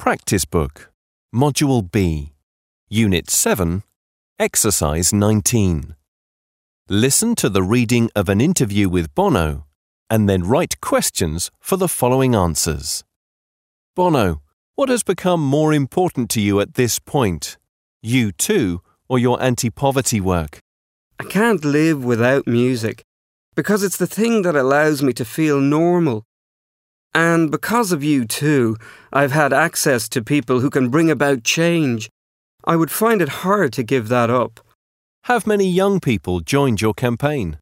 Practice Book, Module B, Unit 7, Exercise 19. Listen to the reading of an interview with Bono and then write questions for the following answers. Bono, what has become more important to you at this point? U2 or your anti-poverty work? I can't live without music because it's the thing that allows me to feel normal. And because of U2, I've had access to people who can bring about change. I would find it hard to give that up. Have many young people joined your campaign?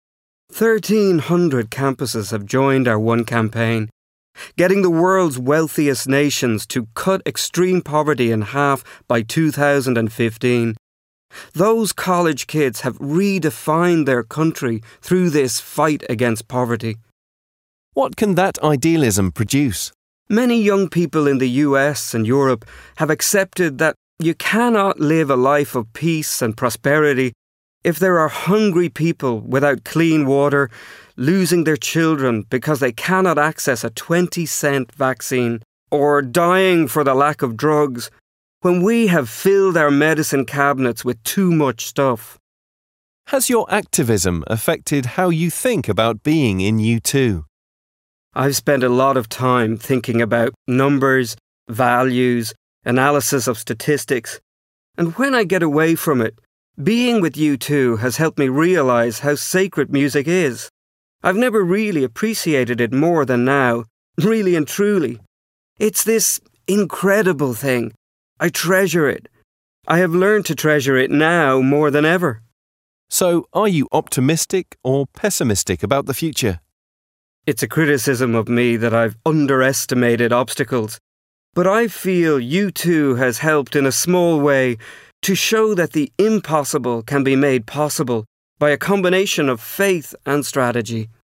1,300 campuses have joined our one campaign, getting the world's wealthiest nations to cut extreme poverty in half by 2015. Those college kids have redefined their country through this fight against poverty. What can that idealism produce? Many young people in the US and Europe have accepted that you cannot live a life of peace and prosperity if there are hungry people without clean water, losing their children because they cannot access a 20-cent vaccine, or dying for the lack of drugs, when we have filled our medicine cabinets with too much stuff. Has your activism affected how you think about being in U2? I've spent a lot of time thinking about numbers, values, analysis of statistics, and when I get away from it, being with U2 has helped me realise how sacred music is. I've never really appreciated it more than now, really and truly. It's this incredible thing. I treasure it. I have learned to treasure it now more than ever. So, are you optimistic or pessimistic about the future? It's a criticism of me that I've underestimated obstacles, but I feel U2 has helped in a small way to show that the impossible can be made possible by a combination of faith and strategy.